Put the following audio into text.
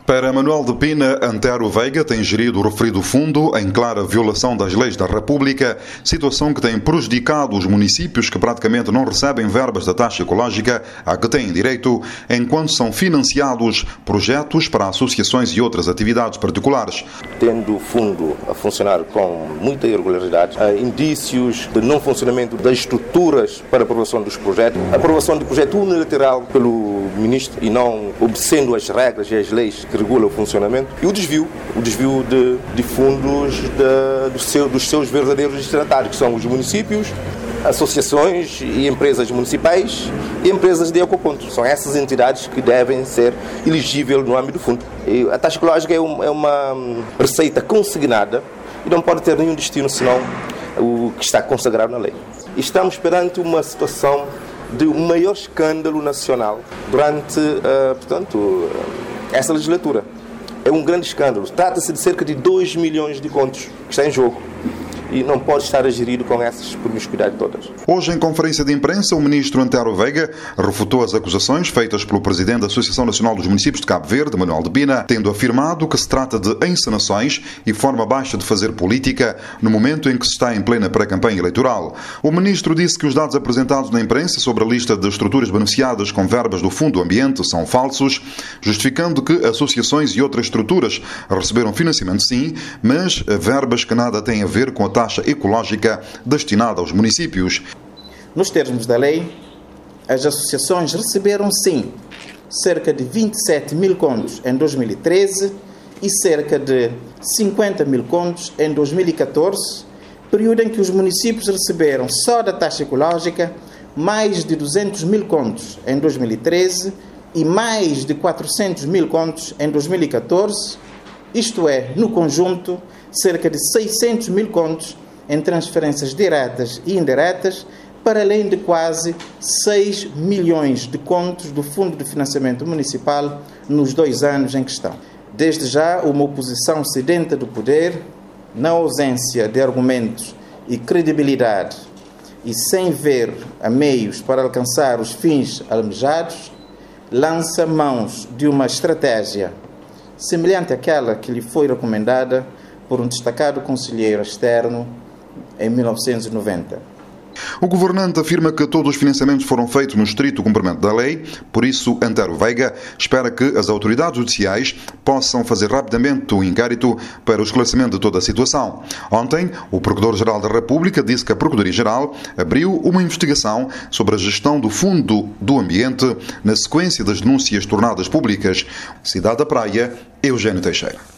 Para Manuel de Pina, Antero Veiga tem gerido o referido fundo em clara violação das leis da República, situação que tem prejudicado os municípios que praticamente não recebem verbas da taxa ecológica a que têm direito, enquanto são financiados projetos para associações e outras atividades particulares. Tendo o fundo a funcionar com muita irregularidade, há indícios de não funcionamento das estruturas para a aprovação dos projetos, a aprovação de projeto unilateral pelo ministro e não obedecendo as regras e as leis que regula o funcionamento, e o desvio de fundos dos seus verdadeiros destinatários, que são os municípios, associações e empresas municipais e empresas de ecopontos. São essas entidades que devem ser elegíveis no âmbito do fundo. E a taxa ecológica é uma receita consignada e não pode ter nenhum destino senão o que está consagrado na lei. Estamos perante uma situação de um maior escândalo nacional durante, essa legislatura. É um grande escândalo. Trata-se de cerca de 2 milhões de contos que está em jogo e não pode estar a gerir com essas promiscuidades todas. Hoje, em conferência de imprensa, o ministro Antero Veiga refutou as acusações feitas pelo presidente da Associação Nacional dos Municípios de Cabo Verde, Manuel de Pina, tendo afirmado que se trata de encenações e forma baixa de fazer política no momento em que se está em plena pré-campanha eleitoral. O ministro disse que os dados apresentados na imprensa sobre a lista de estruturas beneficiadas com verbas do Fundo do Ambiente são falsos, justificando que associações e outras estruturas receberam financiamento sim, mas verbas que nada têm a ver com a taxa ecológica destinada aos municípios. Nos termos da lei, as associações receberam sim cerca de 27 mil contos em 2013 e cerca de 50 mil contos em 2014, período em que os municípios receberam só da taxa ecológica mais de 200 mil contos em 2013 e mais de 400 mil contos em 2014, isto é, no conjunto, cerca de 600 mil contos em transferências diretas e indiretas, para além de quase 6 milhões de contos do Fundo de Financiamento Municipal nos 2 anos em questão. Desde já, uma oposição sedenta do poder, na ausência de argumentos e credibilidade e sem ver a meios para alcançar os fins almejados, lança mãos de uma estratégia semelhante àquela que lhe foi recomendada por um destacado conselheiro externo em 1990. O governante afirma que todos os financiamentos foram feitos no estrito cumprimento da lei, por isso Antero Veiga espera que as autoridades judiciais possam fazer rapidamente o inquérito para o esclarecimento de toda a situação. Ontem, o Procurador-Geral da República disse que a Procuradoria-Geral abriu uma investigação sobre a gestão do Fundo do Ambiente na sequência das denúncias tornadas públicas. Cidade da Praia, Eugênio Teixeira.